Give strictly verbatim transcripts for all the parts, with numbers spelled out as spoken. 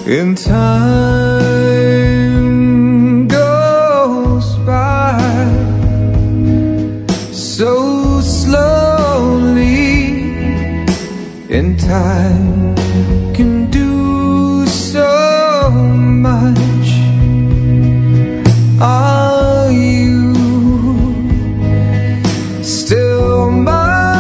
In time goes by so slowly, in time can do so much. Are you still mine?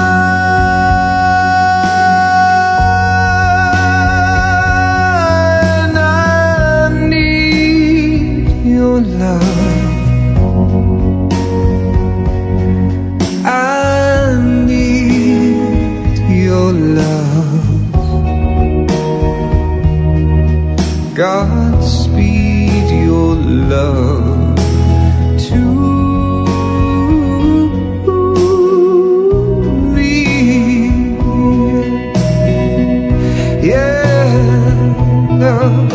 Love, I need your love. Godspeed your love to me. Yeah, love.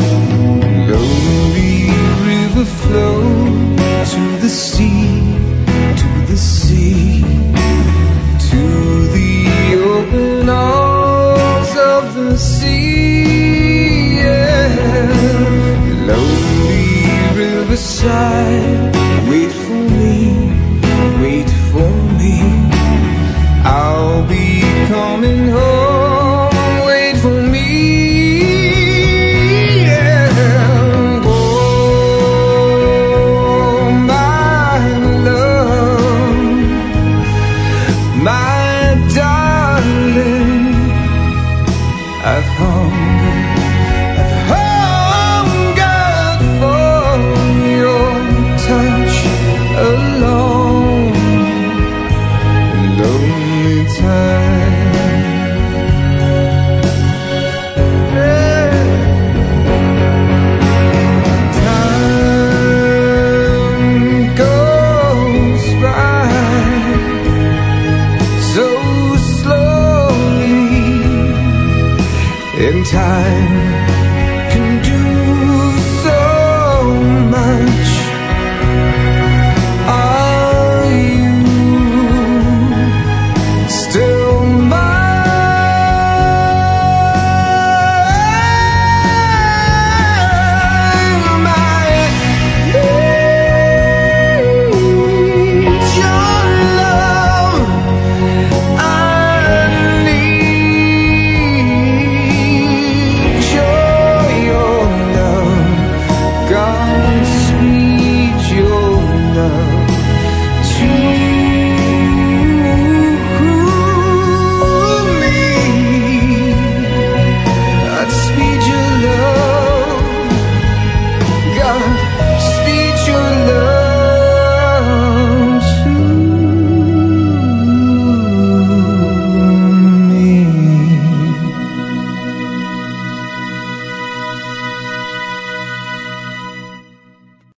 Flow to the sea, to the sea, to the open arms of the sea. Yeah, lonely riverside.